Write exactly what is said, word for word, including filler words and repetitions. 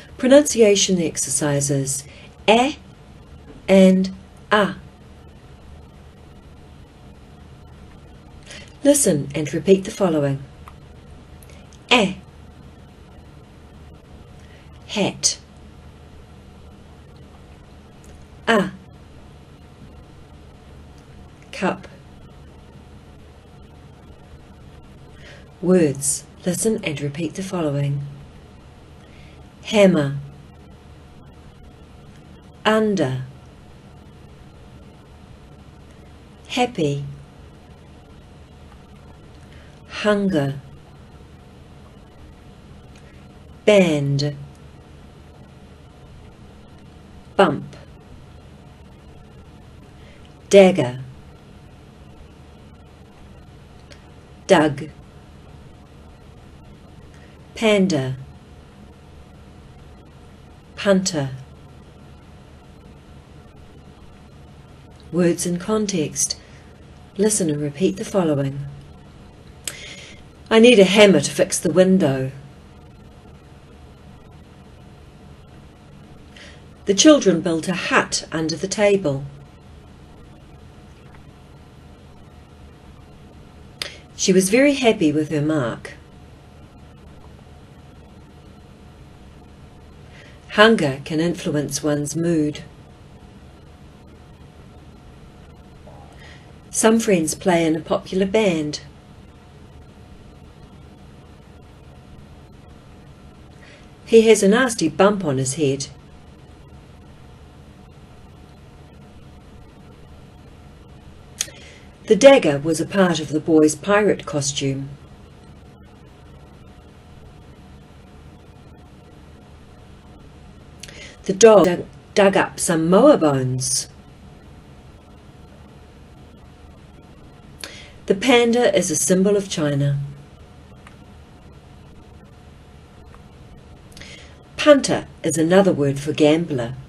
Pronunciation exercises E and A. Listen and repeat the following. E. Hat. A. Cup. Words. Listen and repeat the following. Hammer. Under. Happy. Hunger. Band. Bump. Dagger. Dug. Panda. Punter. Words in context. Listen and repeat the following. I need a hammer to fix the window. The children built a hut under the table. She was very happy with her mark. Hunger can influence one's mood. Some friends play in a popular band. He has a nasty bump on his head. The dagger was a part of the boy's pirate costume. The dog dug, dug up some moa bones. The panda is a symbol of China. Punter is another word for gambler.